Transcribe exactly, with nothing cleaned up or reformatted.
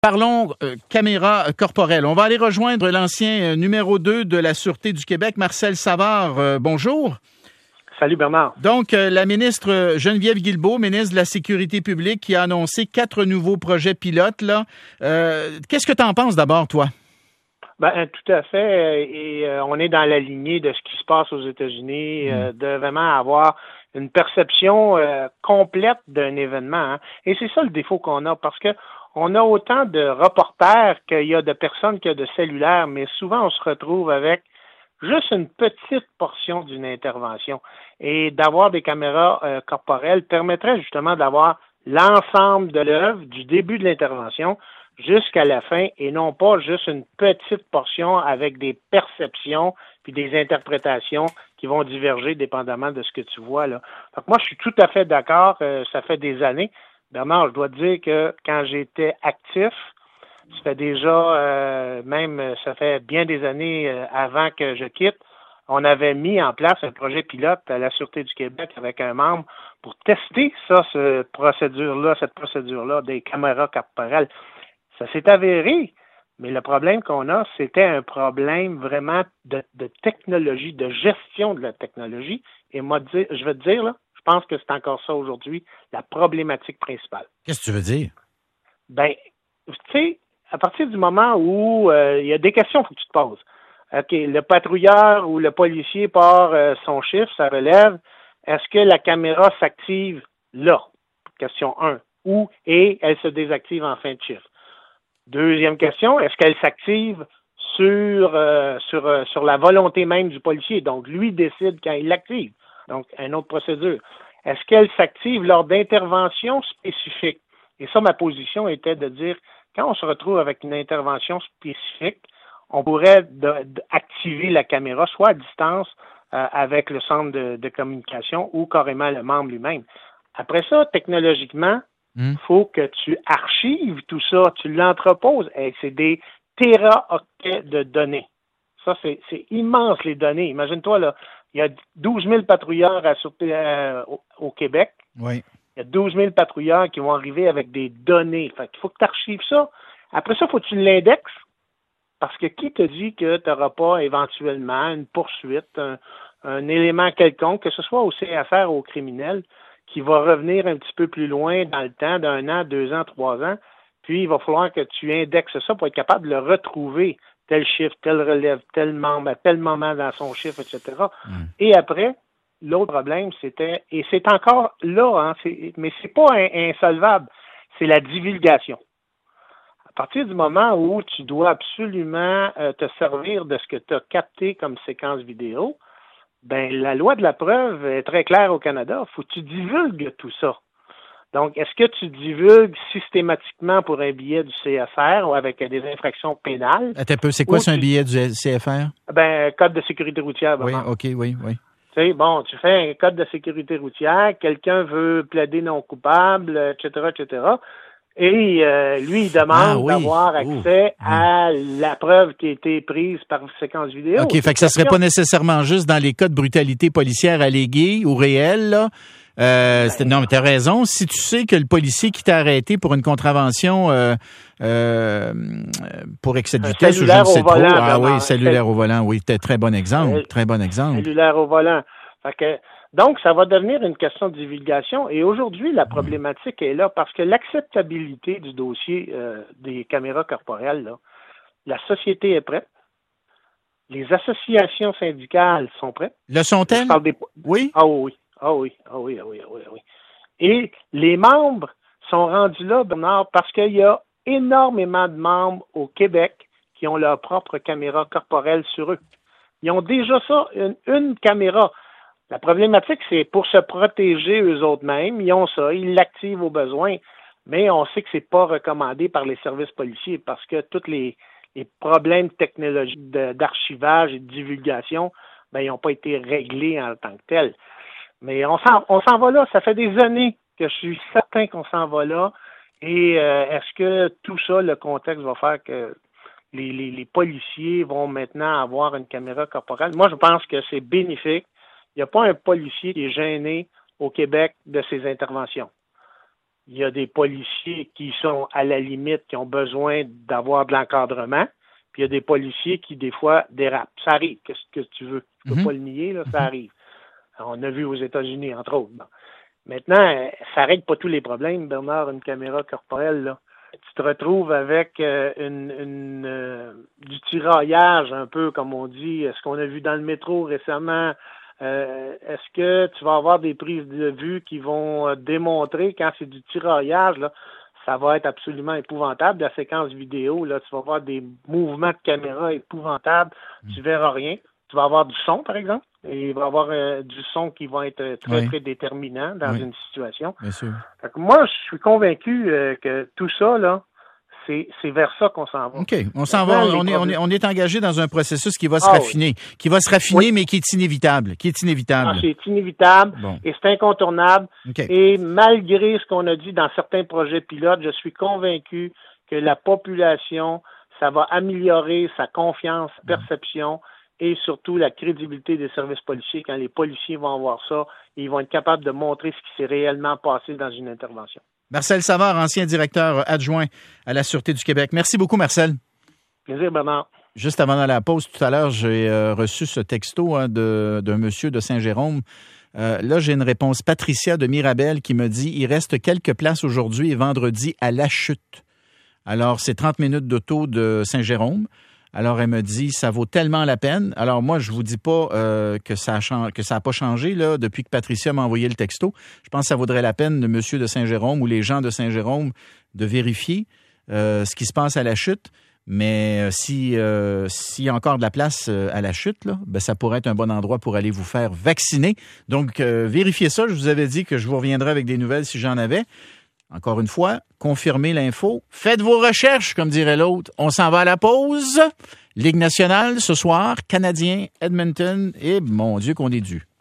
Parlons euh, caméra corporelle. On va aller rejoindre l'ancien euh, numéro deux de la Sûreté du Québec, Marcel Savard. Euh, bonjour. Salut Bernard. Donc, euh, la ministre Geneviève Guilbeault, ministre de la Sécurité publique, qui a annoncé quatre nouveaux projets pilotes. Là. Euh, qu'est-ce que tu en penses d'abord, toi? Ben, tout à fait. Et euh, on est dans la lignée de ce qui se passe aux États-Unis, mmh. euh, de vraiment avoir une perception euh, complète d'un événement. Hein. Et c'est ça le défaut qu'on a, parce que on a autant de reporters qu'il y a de personnes qu'il y a de cellulaires, mais souvent on se retrouve avec juste une petite portion d'une intervention. Et d'avoir des caméras euh, corporelles permettrait justement d'avoir l'ensemble de l'œuvre, du début de l'intervention jusqu'à la fin, et non pas juste une petite portion avec des perceptions puis des interprétations qui vont diverger dépendamment de ce que tu vois là. Donc moi, je suis tout à fait d'accord. Euh, ça fait des années. Bernard, je dois te dire que quand j'étais actif, ça fait déjà, euh, même, ça fait bien des années euh, avant que je quitte, on avait mis en place un projet pilote à la Sûreté du Québec avec un membre pour tester ça, ce procédure-là, cette procédure-là des caméras corporelles. Ça s'est avéré, mais le problème qu'on a, c'était un problème vraiment de, de technologie, de gestion de la technologie. Et moi, je vais te dire, là, je pense que c'est encore ça aujourd'hui, la problématique principale. Qu'est-ce que tu veux dire? Ben, tu sais, à partir du moment où euh, il y a des questions qu'il faut que tu te poses. OK, le patrouilleur ou le policier part euh, son chiffre, ça relève. Est-ce que la caméra s'active là? Question un. Ou, et elle se désactive en fin de chiffre. Deuxième question, est-ce qu'elle s'active sur, euh, sur, euh, sur la volonté même du policier? Donc, lui décide quand il l'active. Donc, une autre procédure. Est-ce qu'elle s'active lors d'interventions spécifiques? Et ça, ma position était de dire, quand on se retrouve avec une intervention spécifique, on pourrait de, de activer la caméra, soit à distance euh, avec le centre de, de communication ou carrément le membre lui-même. Après ça, technologiquement, il mmh. faut que tu archives tout ça, tu l'entreposes. Et c'est des téraoctets de données. Ça, c'est, c'est immense, les données. Imagine-toi, là, il y a douze mille patrouilleurs à, euh, au, au Québec. Oui. Il y a douze mille patrouilleurs qui vont arriver avec des données. Fait qu'il faut que tu archives ça. Après ça, il faut que tu l'indexes. Parce que qui te dit que tu n'auras pas éventuellement une poursuite, un, un élément quelconque, que ce soit au C F R ou au criminel, qui va revenir un petit peu plus loin dans le temps, d'un an, deux ans, trois ans. Puis, il va falloir que tu indexes ça pour être capable de le retrouver, tel chiffre, tel relève, tel membre, à tel moment dans son chiffre, et cetera. Mm. Et après, l'autre problème, c'était, et c'est encore là, hein, c'est, mais c'est pas un, insolvable, c'est la divulgation. À partir du moment où tu dois absolument euh, te servir de ce que tu as capté comme séquence vidéo, ben la loi de la preuve est très claire au Canada. Il faut que tu divulgues tout ça. Donc, est-ce que tu divulgues systématiquement pour un billet du C F R ou avec des infractions pénales? Attends un peu, c'est quoi c'est un billet du C F R? Ben, code de sécurité routière. Oui, OK, oui, oui. Tu sais, bon, tu fais un code de sécurité routière, quelqu'un veut plaider non coupable, et cetera, et cetera. Et euh, lui, il demande ah, oui. d'avoir accès Ouh. à la preuve qui a été prise par séquence vidéo. OK, fait que ça serait pas nécessairement juste dans les cas de brutalité policière allégués ou réels, là. Euh, ben, non, mais t'as raison. Si tu sais que le policier qui t'a arrêté pour une contravention euh, euh, pour excès de vitesse ou je ne sais trop. Volant, ah oui, cellulaire au volant, oui, c'était très bon exemple. Euh, très bon exemple. Cellulaire au volant. Fait que donc, ça va devenir une question de divulgation. Et aujourd'hui, la problématique est là parce que l'acceptabilité du dossier euh, des caméras corporelles, là, la société est prête. Les associations syndicales sont prêtes. Le sont-elles? Des... Oui? Ah oui, ah oui, ah oui, ah oui, ah oui, ah oui. Et les membres sont rendus là, Bernard, parce qu'il y a énormément de membres au Québec qui ont leur propre caméra corporelle sur eux. Ils ont déjà ça, une, une caméra. La problématique, c'est pour se protéger eux autres mêmes, ils ont ça, ils l'activent au besoin, mais on sait que c'est pas recommandé par les services policiers parce que tous les, les problèmes technologiques de, d'archivage et de divulgation, ben, ils n'ont pas été réglés en tant que tels. Mais on s'en, on s'en va là, ça fait des années que je suis certain qu'on s'en va là, et euh, est-ce que tout ça, le contexte va faire que les, les, les policiers vont maintenant avoir une caméra corporelle? Moi, je pense que c'est bénéfique. Il n'y a pas un policier qui est gêné au Québec de ses interventions. il y a des policiers qui sont à la limite, qui ont besoin d'avoir de l'encadrement, puis il y a des policiers qui, des fois, dérapent. Ça arrive, qu'est-ce que tu veux? Tu peux mm-hmm. pas le nier, là, ça mm-hmm. arrive. On a vu aux États-Unis, entre autres. Bon. Maintenant, ça règle pas tous les problèmes, Bernard, une caméra corporelle, là. Tu te retrouves avec euh, une, une euh, du tiraillage, un peu, comme on dit, ce qu'on a vu dans le métro récemment. Euh, est-ce que tu vas avoir des prises de vue qui vont euh, démontrer quand c'est du tiraillage, là, ça va être absolument épouvantable. La séquence vidéo, là, tu vas avoir des mouvements de caméra épouvantables, mmh. tu verras rien. Tu vas avoir du son, par exemple, et il va y avoir euh, du son qui va être très, oui. très déterminant dans oui. une situation. Bien sûr. Fait que moi, je suis convaincu euh, que tout ça, là, c'est, c'est vers ça qu'on s'en va. OK. On s'en va. On est, on est, on est engagé dans un processus qui va se ah, raffiner. Oui. Qui va se raffiner, oui. mais qui est inévitable. Qui est inévitable. Ah, c'est inévitable bon. et c'est incontournable. Okay. Et malgré ce qu'on a dit dans certains projets pilotes, je suis convaincu que la population, ça va améliorer sa confiance, perception et surtout la crédibilité des services policiers. Quand les policiers vont voir ça, ils vont être capables de montrer ce qui s'est réellement passé dans une intervention. Marcel Savard, ancien directeur adjoint à la Sûreté du Québec. Merci beaucoup, Marcel. Plaisir, Bernard. Juste avant d'aller à la pause, tout à l'heure, j'ai euh, reçu ce texto hein, de, d'un monsieur de Saint-Jérôme. Euh, là, j'ai une réponse. Patricia de Mirabel qui me dit « Il reste quelques places aujourd'hui et vendredi à La Chute. » Alors, c'est trente minutes d'auto de Saint-Jérôme. Alors, elle me dit, ça vaut tellement la peine. Alors, moi, je vous dis pas euh, que ça a chang- que ça a pas changé là depuis que Patricia m'a envoyé le texto. Je pense que ça vaudrait la peine de monsieur de Saint-Jérôme ou les gens de Saint-Jérôme de vérifier euh, ce qui se passe à La Chute. Mais euh, si euh, s'il y a encore de la place euh, à La Chute, là, ben, ça pourrait être un bon endroit pour aller vous faire vacciner. Donc, euh, vérifiez ça. Je vous avais dit que je vous reviendrai avec des nouvelles si j'en avais. Encore une fois, confirmez l'info. Faites vos recherches, comme dirait l'autre. On s'en va à la pause. Ligue nationale ce soir, Canadien, Edmonton. Et mon Dieu qu'on est dû.